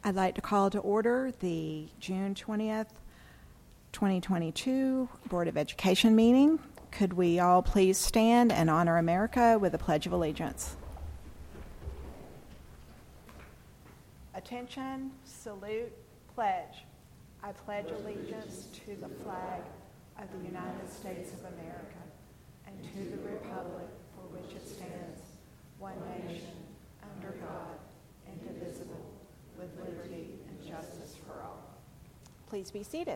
I'd like to call to order the June 20th, 2022 Board of Education meeting. Could we all please stand and honor America with a Pledge of Allegiance? Attention, salute, pledge. I pledge allegiance to the flag of the United States of America and to the republic for which it stands, one nation, under God, indivisible, with liberty and justice for all. Please be seated.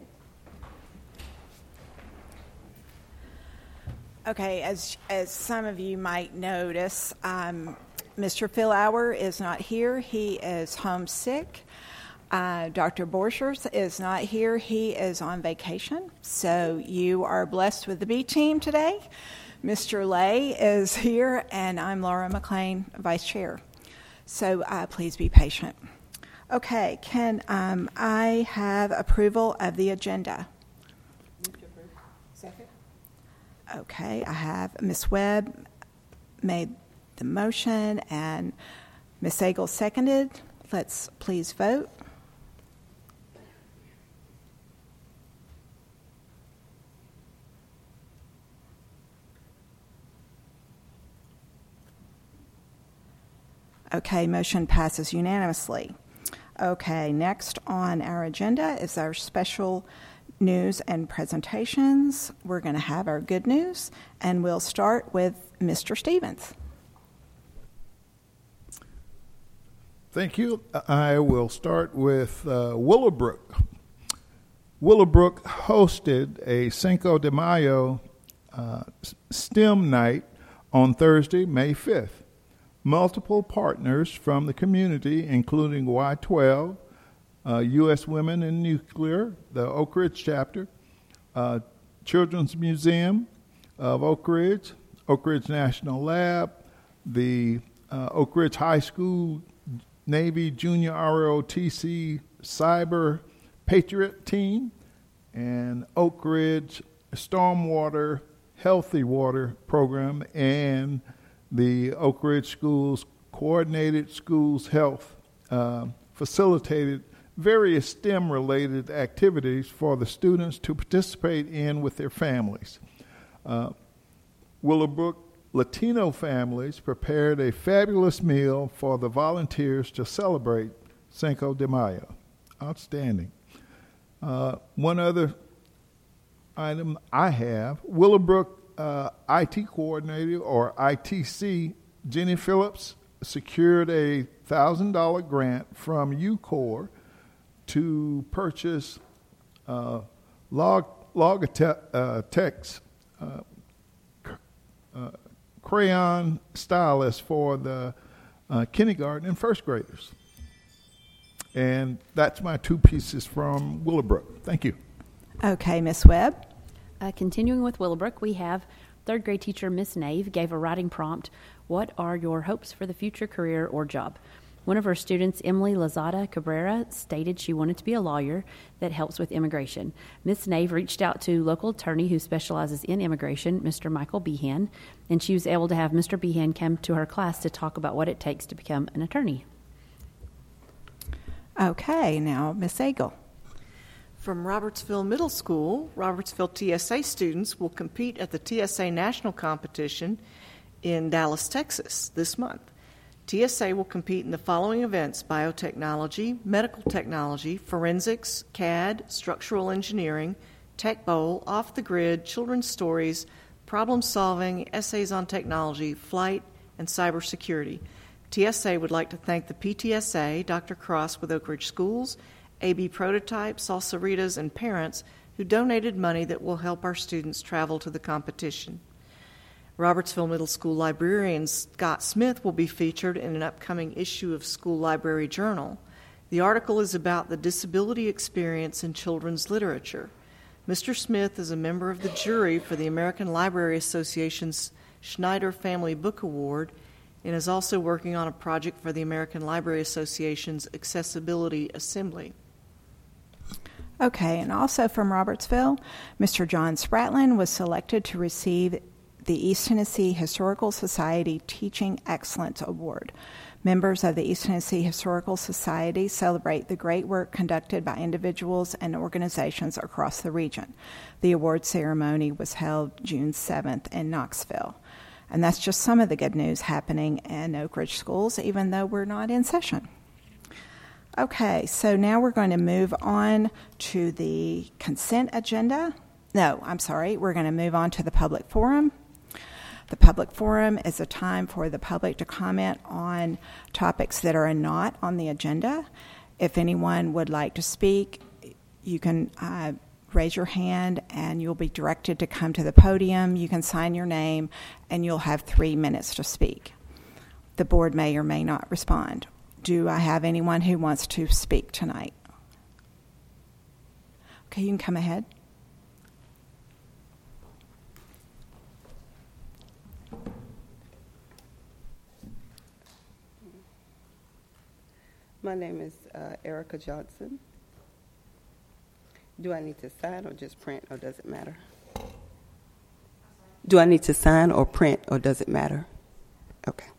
Okay, as some of you might notice, Mr. Phil Auer is not here. He is homesick. Dr. Borchers is not here. He is on vacation. So you are blessed with the B team today. Mr. Lay is here, and I'm Laura McLean, Vice Chair. So please be patient. Okay, can I have approval of the agenda? Second. Okay, I have Ms. Webb made the motion and Ms. Sagel seconded. Let's please vote. Okay, motion passes unanimously. Okay, next on our agenda is our special news and presentations. We're going to have our good news, and we'll start with Mr. Stevens. Thank you. I will start with Willowbrook. Willowbrook hosted a Cinco de Mayo STEM night on Thursday, May 5th. Multiple partners from the community, including Y12, U.S. Women in Nuclear, the Oak Ridge chapter, Children's Museum of Oak Ridge National Lab, the Oak Ridge High School Navy Junior ROTC Cyber Patriot Team, and Oak Ridge Stormwater Healthy Water Program, and the Oak Ridge Schools Coordinated Schools Health facilitated various STEM-related activities for the students to participate in with their families. Willowbrook Latino families prepared a fabulous meal for the volunteers to celebrate Cinco de Mayo. Outstanding. One other item I have, Willowbrook IT coordinator, or ITC, Jenny Phillips, secured a $1,000 grant from UCORE to purchase Logitech's crayon stylus for the kindergarten and first graders. And that's my two pieces from Willowbrook. Thank you. Okay, Ms. Webb. Continuing with Willowbrook, we have third grade teacher Miss Nave gave a writing prompt, "What are your hopes for the future career or job?" One of her students, Emily Lazada Cabrera, stated she wanted to be a lawyer that helps with immigration. Miss Nave reached out to local attorney who specializes in immigration, Mr. Michael Behan, and she was able to have Mr. Behan come to her class to talk about what it takes to become an attorney. Okay, now Ms. Sagel. From Robertsville Middle School, Robertsville TSA students will compete at the TSA National Competition in Dallas, Texas this month. TSA will compete in the following events: biotechnology, medical technology, forensics, CAD, structural engineering, tech bowl, off the grid, children's stories, problem solving, essays on technology, flight, and cybersecurity. TSA would like to thank the PTSA, Dr. Cross with Oak Ridge Schools, AB Prototype, Salsaritas, and parents who donated money that will help our students travel to the competition. Robertsville Middle School librarian Scott Smith will be featured in an upcoming issue of School Library Journal. The article is about the disability experience in children's literature. Mr. Smith is a member of the jury for the American Library Association's Schneider Family Book Award and is also working on a project for the American Library Association's Accessibility Assembly. Okay, and also from Robertsville, Mr. John Spratlin was selected to receive the East Tennessee Historical Society Teaching Excellence Award. Members of the East Tennessee Historical Society celebrate the great work conducted by individuals and organizations across the region. The award ceremony was held June 7th in Knoxville. And that's just some of the good news happening in Oak Ridge schools, even though we're not in session. Okay, so now we're going to move on to the consent agenda. No, I'm sorry, we're going to move on to the public forum. The public forum is a time for the public to comment on topics that are not on the agenda. If anyone would like to speak, you can raise your hand and you'll be directed to come to the podium. You can sign your name and you'll have 3 minutes to speak. The board may or may not respond. Do I have anyone who wants to speak tonight? Okay, you can come ahead. My name is Erica Johnson. Do I need to sign or just print, or does it matter? Do I need to sign or print, or does it matter? Okay.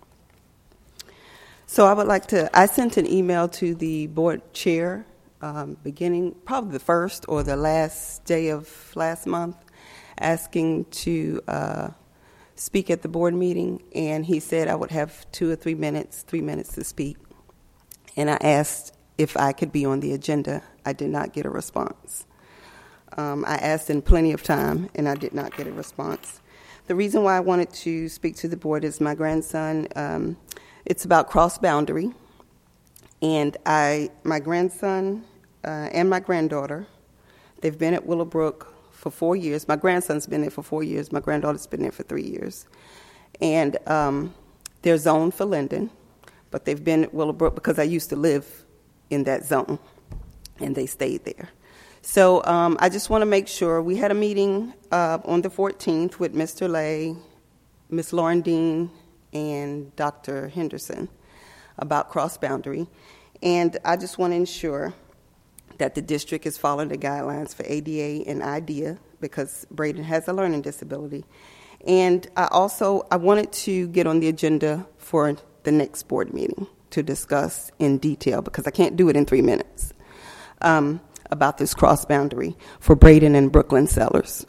So I sent an email to the board chair beginning probably the first or the last day of last month, asking to speak at the board meeting, and he said I would have 2 or 3 minutes to speak. And I asked if I could be on the agenda. I did not get a response. I asked in plenty of time, and I did not get a response. The reason why I wanted to speak to the board is my grandson. It's about cross-boundary. And my grandson and my granddaughter, they've been at Willowbrook for 4 years. My grandson's been there for 4 years. My granddaughter's been there for 3 years. And they're zoned for Linden. But they've been at Willowbrook because I used to live in that zone, and they stayed there. So I just want to make sure. We had a meeting on the 14th with Mr. Lay, Ms. Lauren Dean, and Dr. Henderson about cross-boundary. And I just want to ensure that the district is following the guidelines for ADA and IDEA because Braden has a learning disability. And I wanted to get on the agenda for the next board meeting to discuss in detail, because I can't do it in 3 minutes, about this cross-boundary for Braden and Brooklyn Sellers.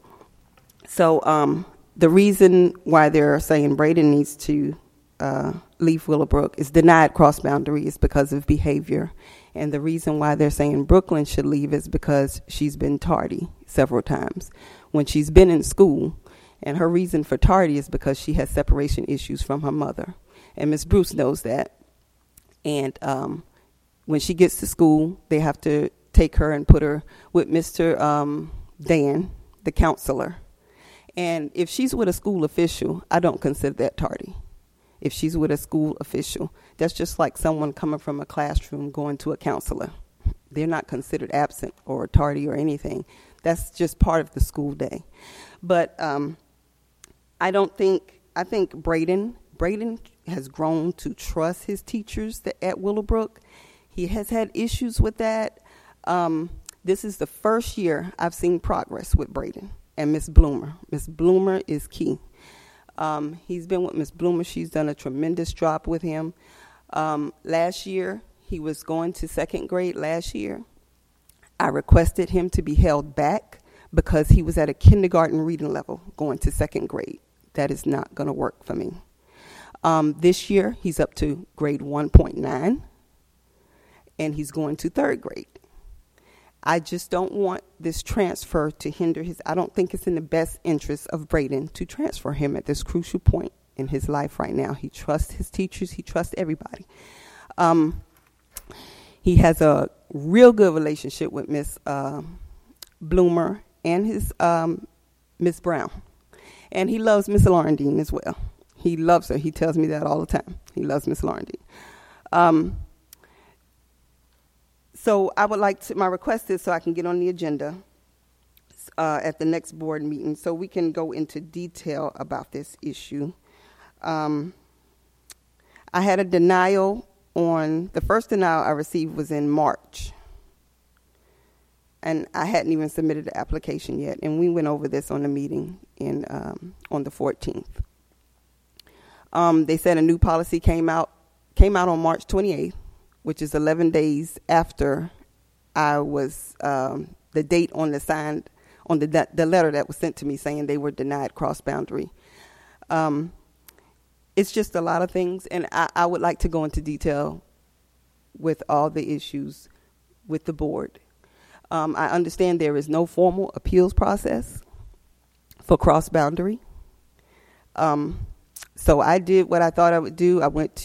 So the reason why they're saying Braden needs to leave Willowbrook is denied cross-boundary is because of behavior. And the reason why they're saying Brooklyn should leave is because she's been tardy several times when she's been in school. And her reason for tardy is because she has separation issues from her mother. And Ms. Bruce knows that. And when she gets to school, they have to take her and put her with Mr. Dan, the counselor. And if she's with a school official, I don't consider that tardy. If she's with a school official, that's just like someone coming from a classroom going to a counselor. They're not considered absent or tardy or anything. That's just part of the school day. But I think Braden has grown to trust his teachers at Willowbrook. He has had issues with that. This is the first year I've seen progress with Braden and Miss Bloomer. Miss Bloomer is key. He's been with Miss Bloomer. She's done a tremendous job with him. Last year, he was going to second grade last year. I requested him to be held back because he was at a kindergarten reading level going to second grade. That is not going to work for me. This year, he's up to grade 1.9, and he's going to third grade. I just don't want this transfer to hinder I don't think it's in the best interest of Braden to transfer him at this crucial point in his life right now. He trusts his teachers. He trusts everybody. He has a real good relationship with Miss Bloomer and his Miss Brown. And he loves Miss Lauren Dean as well. He loves her. He tells me that all the time. He loves Miss Lauren Dean. So I would like to, my request is so I can get on the agenda at the next board meeting so we can go into detail about this issue. I had a denial the first denial I received was in March. And I hadn't even submitted the application yet. And we went over this on the meeting on the 14th. They said a new policy came out came out on March 28th, which is 11 days after I was the date on the signed on the letter that was sent to me saying they were denied cross-boundary. It's just a lot of things, and I would like to go into detail with all the issues with the board. I understand there is no formal appeals process for cross-boundary. So I did what I thought I would do.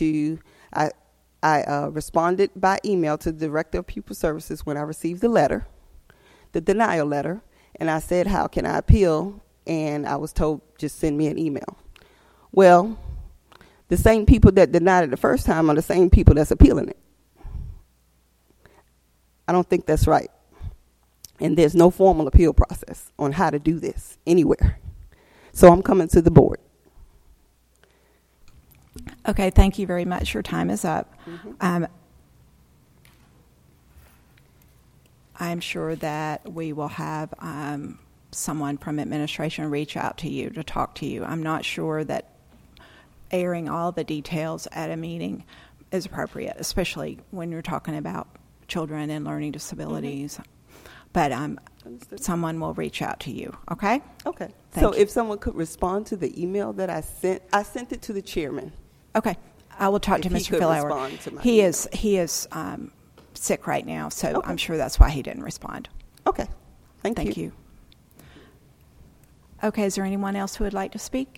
I responded by email to the Director of Pupil Services when I received the letter, the denial letter, and I said, how can I appeal? And I was told, just send me an email. Well, the same people that denied it the first time are the same people that's appealing it. I don't think that's right. And there's no formal appeal process on how to do this anywhere. So I'm coming to the board. Okay, thank you very much. Your time is up. Mm-hmm. I'm sure that we will have someone from administration reach out to you to talk to you. I'm not sure that airing all the details at a meeting is appropriate, especially when you're talking about children and learning disabilities. Mm-hmm. But someone will reach out to you, okay? Okay. Thank you. If someone could respond to the email that I sent it to the chairman. Okay. I will talk to Mr. Philauer. He is sick right now, so okay. I'm sure that's why he didn't respond. Okay. Thank you. Okay, is there anyone else who would like to speak?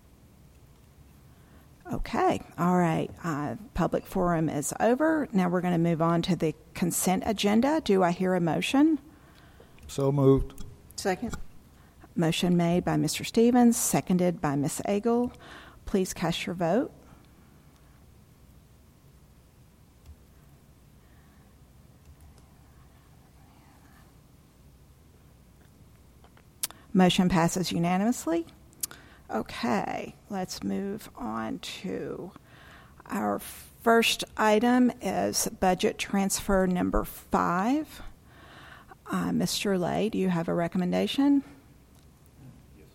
Okay, all right. Public forum is over. Now we're going to move on to the consent agenda. Do I hear a motion? So moved. Second. Motion made by Mr. Stevens, seconded by Ms. Agel. Please cast your vote. Motion passes unanimously. Okay, let's move on to our first item is budget transfer number 5. Mr. Lay, do you have a recommendation? Yes,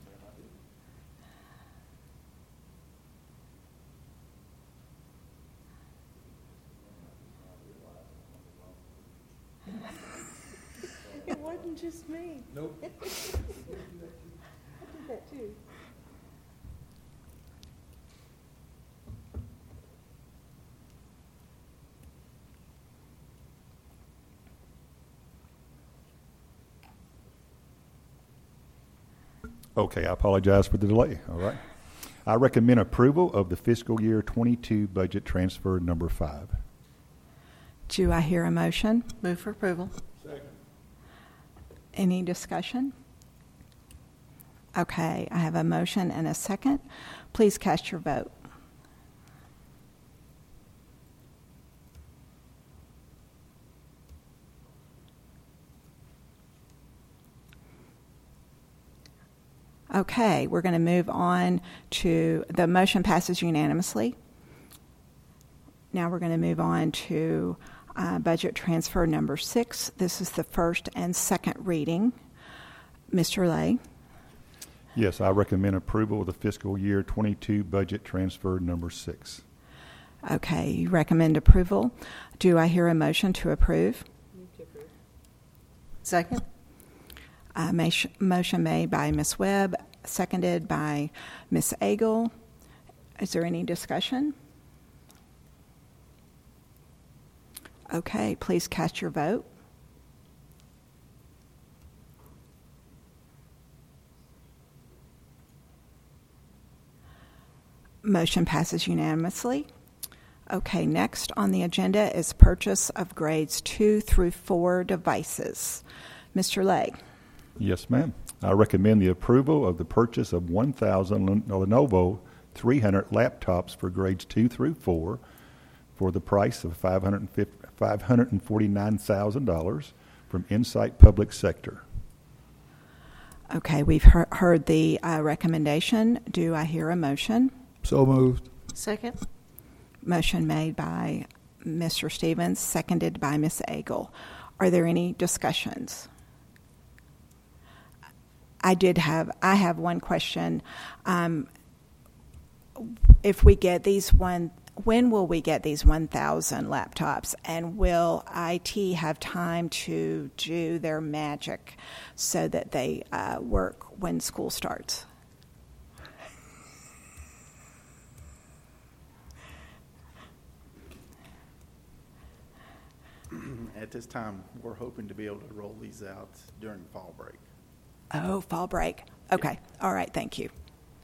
ma'am, I do. It wasn't just me. Nope. I did that too. Okay, I apologize for the delay. All right. I recommend approval of the fiscal year 22 budget transfer number 5. Do I hear a motion? Move for approval. Second. Any discussion? Okay, I have a motion and a second. Please cast your vote. Okay, we're going to move on to the motion passes unanimously. Now we're going to move on to budget transfer number 6. This is the first and second reading. Mr. Lay. Yes, I recommend approval of the fiscal year 22 budget transfer number 6. Okay, you recommend approval. Do I hear a motion to approve? Second. Motion made by Ms. Webb, seconded by Ms. Agel. Is there any discussion? Okay, please cast your vote. Motion passes unanimously. Okay, next on the agenda is purchase of grades 2 through 4 devices. Mr. Lay. Yes, ma'am. I recommend the approval of the purchase of 1,000 Lenovo 300 laptops for grades 2 through 4 for the price of $549,000 from Insight Public Sector. Okay, we've heard the recommendation. Do I hear a motion? So moved. Second. Motion made by Mr. Stevens, seconded by Ms. Agel. Are there any discussions? I have one question. If we get these when will we get these 1,000 laptops, and will IT have time to do their magic so that they work when school starts? At this time, we're hoping to be able to roll these out during fall break. Oh, fall break. Okay. All right. Thank you.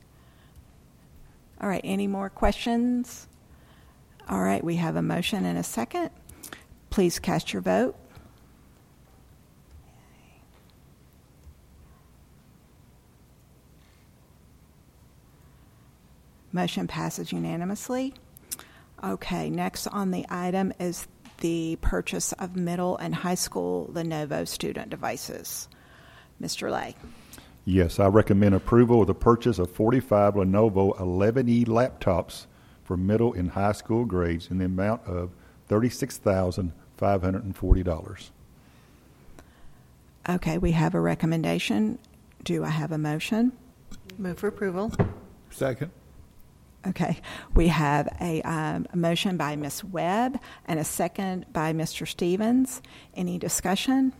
All right. Any more questions? All right. We have a motion and a second. Please cast your vote. Motion passes unanimously. Okay. Next on the item is the purchase of middle and high school Lenovo student devices. Mr. Lay. Yes, I recommend approval of the purchase of 45 Lenovo 11E laptops for middle and high school grades in the amount of $36,540. Okay, we have a recommendation. Do I have a motion? Move for approval. Second. Okay, we have a motion by Ms. Webb and a second by Mr. Stevens. Any discussion?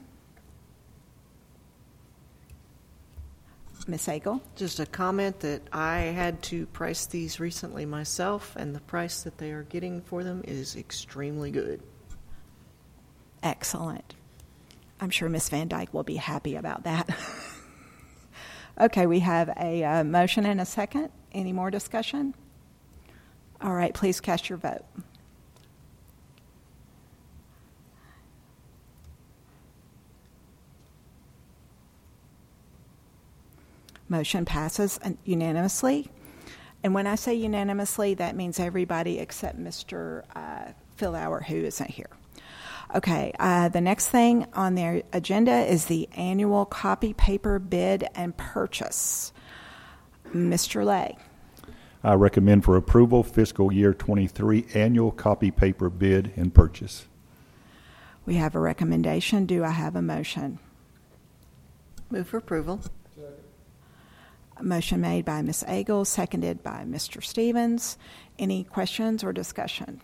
Ms. Agel? Just a comment that I had to price these recently myself, and the price that they are getting for them is extremely good. Excellent. I'm sure Ms. Van Dyke will be happy about that. Okay, we have a motion and a second. Any more discussion? All right, please cast your vote. Motion passes unanimously. And when I say unanimously, that means everybody except Mr. Phil Auer, who isn't here. Okay, the next thing on the agenda is the annual copy paper bid and purchase. Mr. Lay. I recommend for approval fiscal year 23 annual copy paper bid and purchase. We have a recommendation. Do I have a motion? Move for approval. A motion made by Ms. Agel, seconded by Mr. Stevens. Any questions or discussion?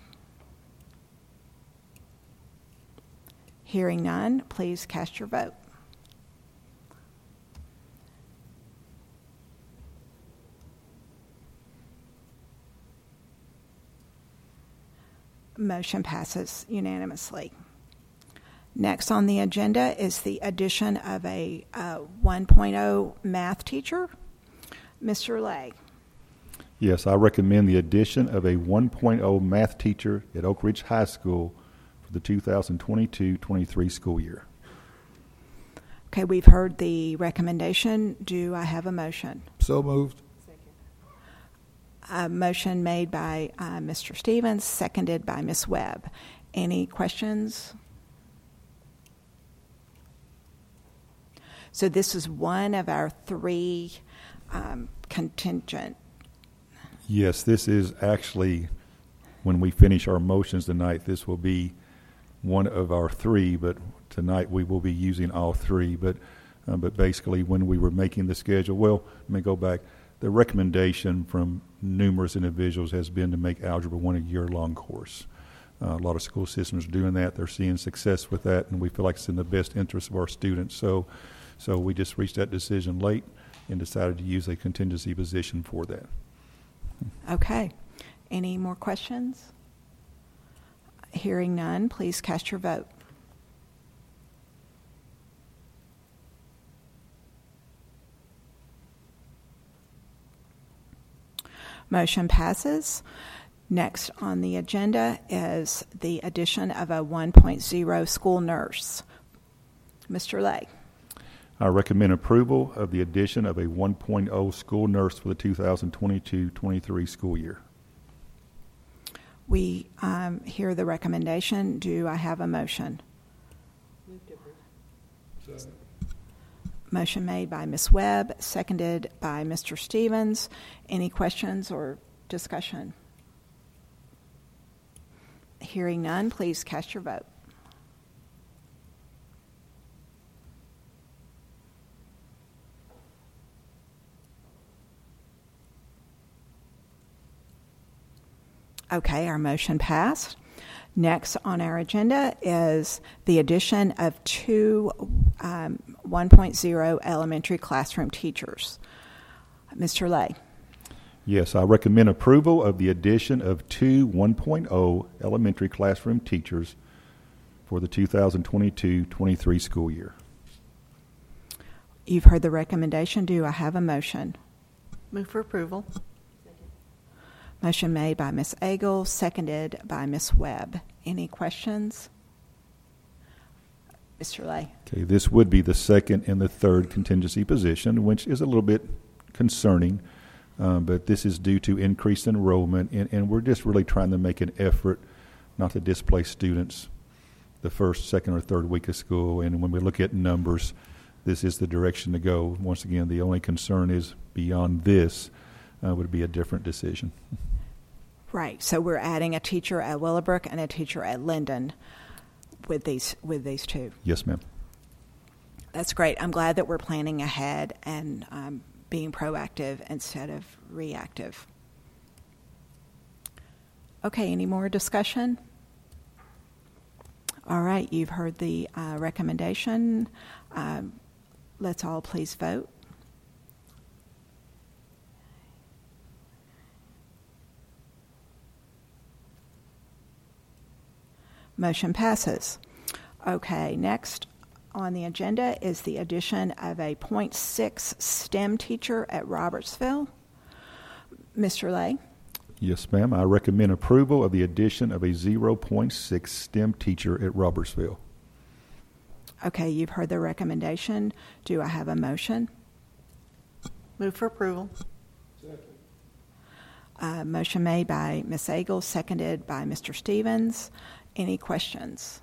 Hearing none, please cast your vote. Motion passes unanimously. Next on the agenda is the addition of a 1.0 math teacher. Mr. Lay. Yes, I recommend the addition of a 1.0 math teacher at Oak Ridge High School for the 2022-23 school year. Okay, we've heard the recommendation. Do I have a motion? So moved. A motion made by Mr. Stevens, seconded by Ms. Webb. Any questions? So this is one of our three contingent. Yes, this is actually, when we finish our motions tonight, this will be one of our three, but tonight we will be using all three. But basically, when we were making the schedule, well, let me go back. The recommendation from numerous individuals has been to make Algebra 1 a year-long course. A lot of school systems are doing that. They're seeing success with that, and we feel like it's in the best interest of our students. So we just reached that decision late and decided to use a contingency position for that. Okay. Any more questions? Hearing none, please cast your vote. Motion passes. Next on the agenda is the addition of a 1.0 school nurse. Mr. Lay. I recommend approval of the addition of a 1.0 school nurse for the 2022-23 school year. We hear the recommendation. Do I have a motion? Motion made by Ms. Webb, seconded by Mr. Stevens. Any questions or discussion? Hearing none, please cast your vote. Okay, our motion passed. Next on our agenda is the addition of two 1.0 elementary classroom teachers. Mr. Lay. Yes, I recommend approval of the addition of two 1.0 elementary classroom teachers for the 2022-23 school year. You've heard the recommendation. Do I have a motion? Move for approval. Motion made by Ms. Agel, seconded by Ms. Webb. Any questions? Mr. Lay. Okay, this would be the second and the third contingency position, which is a little bit concerning, but this is due to increased enrollment, and we're just really trying to make an effort not to displace students the first, second, or third week of school. And when we look at numbers, this is the direction to go. Once again, the only concern is beyond this would be a different decision. Right. So we're adding a teacher at Willowbrook and a teacher at Linden with these two. Yes, ma'am. That's great. I'm glad that we're planning ahead and being proactive instead of reactive. Okay, any more discussion? All right, you've heard the recommendation. Let's all please vote. Motion passes. Okay, next on the agenda is the addition of a 0.6 STEM teacher at Robertsville. Mr. Lay. Yes, ma'am. I recommend approval of the addition of a 0.6 STEM teacher at Robertsville. Okay, you've heard the recommendation. Do I have a motion? Move for approval. Motion made by Ms. Agel, seconded by Mr. Stevens. Any questions?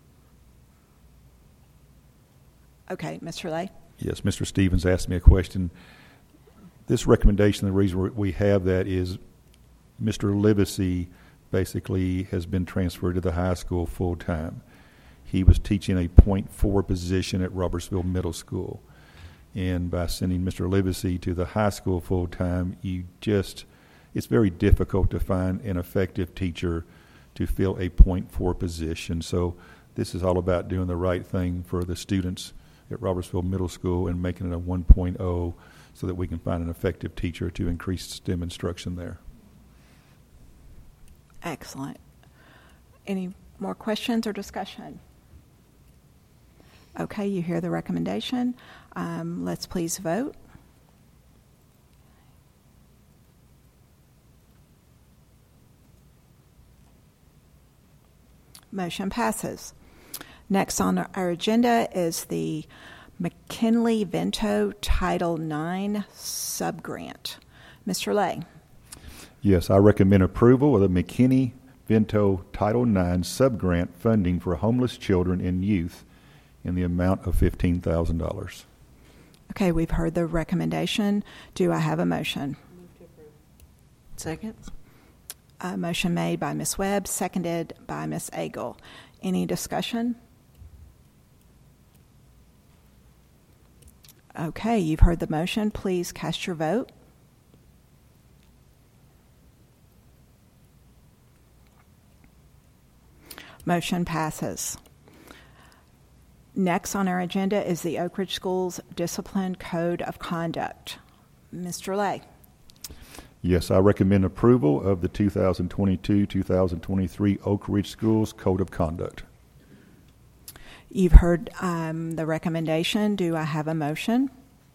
Okay, Mr. Lay. Yes, Mr. Stevens asked me a question. This recommendation, the reason we have that is Mr. Livesey basically has been transferred to the high school full-time. He was teaching a 0.4 position at Robertsville Middle School. And by sending Mr. Livesey to the high school full-time, it's very difficult to find an effective teacher to fill a 0.4 position. So this is all about doing the right thing for the students at Robertsville Middle School and making it a 1.0 so that we can find an effective teacher to increase STEM instruction there. Excellent. Any more questions or discussion? Okay, you hear the recommendation. Let's please vote. Motion passes. Next on our agenda is the McKinley-Vento Title IX subgrant. Mr. Lay. Yes, I recommend approval of the McKinney-Vento Title IX subgrant funding for homeless children and youth in the amount of $15,000. Okay, we've heard the recommendation. Do I have a motion? Move to approve. Second. Motion made by Ms. Webb, seconded by Ms. Agel. Any discussion? Okay, you've heard the motion. Please cast your vote. Motion passes. Next on our agenda is the Oak Ridge Schools Discipline Code of Conduct. Mr. Lay. Yes, I recommend approval of the 2022-2023 Oak Ridge Schools Code of Conduct. You've heard the recommendation. Do I have a motion?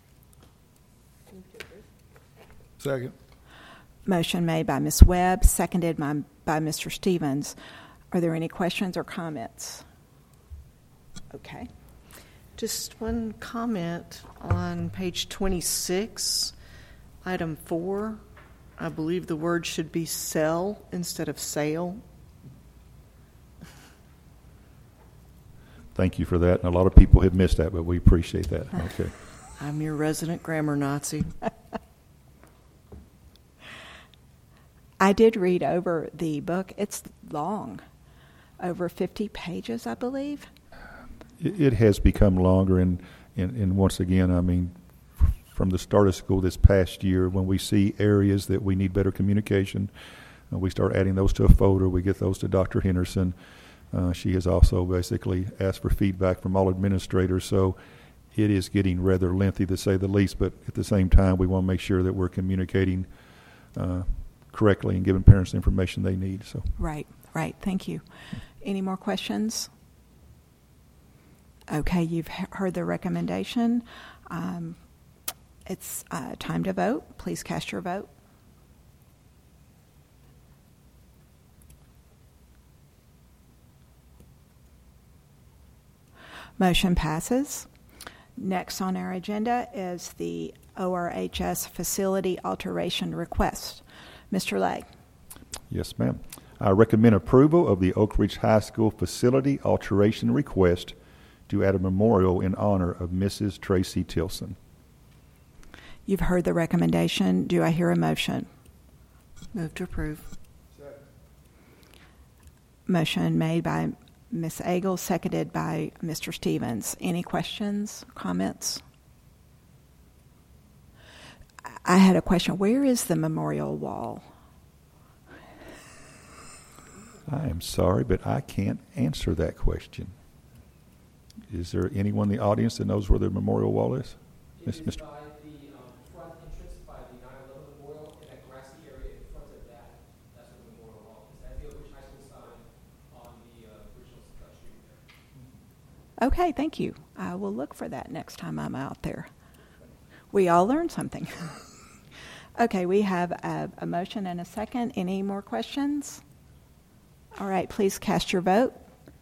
Second. Motion made by Ms. Webb, seconded by Mr. Stevens. Are there any questions or comments? Okay. Just one comment on page 26, item 4. I believe the word should be sell instead of sale. Thank you for that. And a lot of people have missed that, but we appreciate that. Okay. I'm your resident grammar Nazi. I did read over the book. It's long, over 50 pages, I believe. It has become longer, and once again, I mean, from the start of school this past year, when we see areas that we need better communication, we start adding those to a folder. We get those to Dr. Henderson. She has also basically asked for feedback from all administrators, so it is getting rather lengthy to say the least, but at the same time we want to make sure that we're communicating correctly and giving parents the information they need. So Right. Thank you. Any more questions? Okay, you've heard the recommendation. It's time to vote. Please cast your vote. Motion passes. Next on our agenda is the ORHS facility alteration request. Mr. Lay. yes, ma'am. I recommend approval of the Oak Ridge High School facility alteration request to add a memorial in honor of Mrs. Tracy Tilson. You've heard the recommendation. Do I hear a motion? Move to approve. Motion made by Ms. Agel, seconded by Mr. Stevens. Any questions, comments? I had a question. Where is the memorial wall? I am sorry, but I can't answer that question. Is there anyone in the audience that knows where the memorial wall is? It is Mr. by the front entrance by the 9/11 memorial, in that grassy area in front of that. That's where the memorial wall is. That's the Oak Ridge High School sign on the original street there. Okay, thank you. I will look for that next time I'm out there. We all learned something. Okay, we have a motion and a second. Any more questions? All right, please cast your vote.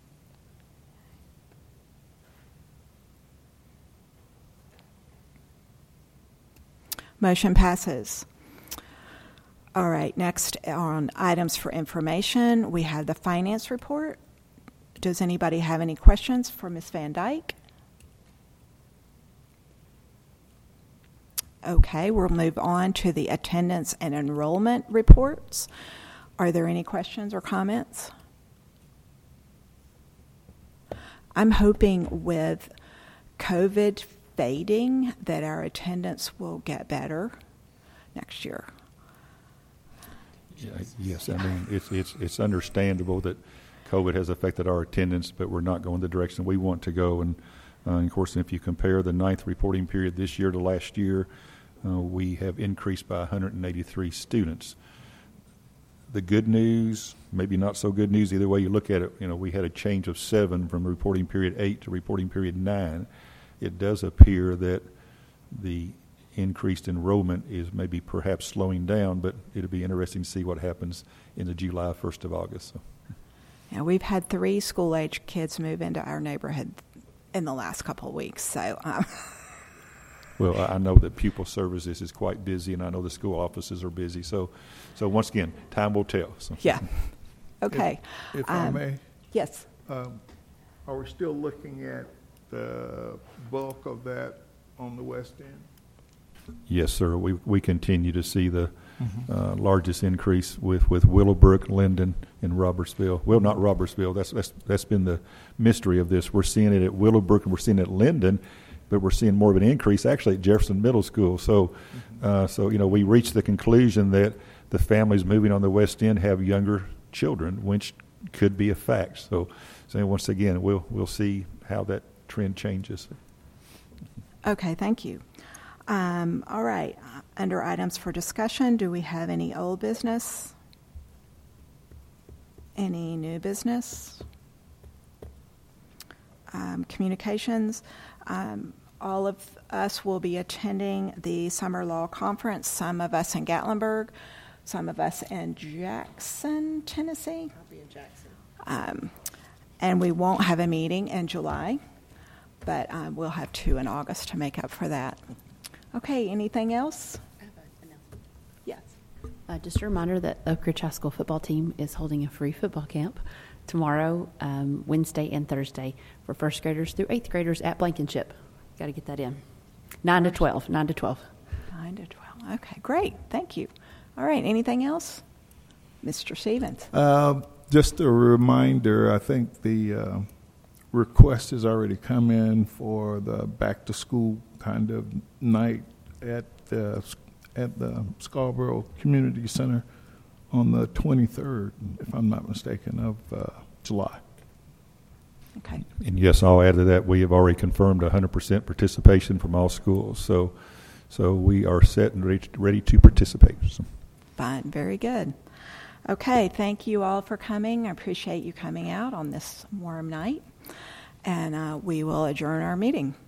Motion passes. All right, next on items for information, we have the finance report. Does anybody have any questions for Ms. Van Dyke? Okay, we'll move on to the attendance and enrollment reports. Are there any questions or comments? I'm hoping with COVID fading that our attendance will get better next year. Yes, I mean, it's understandable that COVID has affected our attendance, but we're not going the direction we want to go. And of course, if you compare the 9th reporting period this year to last year, we have increased by 183 students. The good news, maybe not so good news, either way you look at it, we had a change of 7 from reporting period 8 to reporting period 9. It does appear that the increased enrollment is maybe perhaps slowing down, but it'll be interesting to see what happens in the July 1st of August. So. Yeah, we've had 3 school-age kids move into our neighborhood in the last couple of weeks. So, Well, I know that pupil services is quite busy, and I know the school offices are busy. So once again, time will tell. So. Yeah. Okay. If I may, Yes. are we still looking at the bulk of that on the west end? Yes, sir. We continue to see the largest increase with Willowbrook, Linden, and Robertsville. Well, not Robertsville. That's been the mystery of this. We're seeing it at Willowbrook and we're seeing it at Linden, but we're seeing more of an increase actually at Jefferson Middle School. So, we reached the conclusion that the families moving on the west end have younger children, which could be a fact. So once again, we'll see how that trend changes. Okay, thank you. All right. Under items for discussion, do we have any old business? Any new business? Communications. All of us will be attending the Summer Law Conference, some of us in Gatlinburg, some of us in Jackson, Tennessee. I'll be in Jackson. And we won't have a meeting in July, but we'll have 2 in August to make up for that. Okay, anything else? Yes. Just a reminder that Oak Ridge High School football team is holding a free football camp tomorrow, Wednesday, and Thursday for first graders through 8th graders at Blankenship. Got to get that in. 9 to 12. 9 to 12. 9 to 12. Okay, great. Thank you. All right, anything else? Mr. Stevens. Just a reminder, I think the request has already come in for the back-to-school kind of night at the Scarborough Community Center on the 23rd, if I'm not mistaken, of July. Okay. And yes, I'll add to that, we have already confirmed 100% participation from all schools. So we are set and ready to participate. So. Fine. Very good. Okay. Thank you all for coming. I appreciate you coming out on this warm night. And we will adjourn our meeting.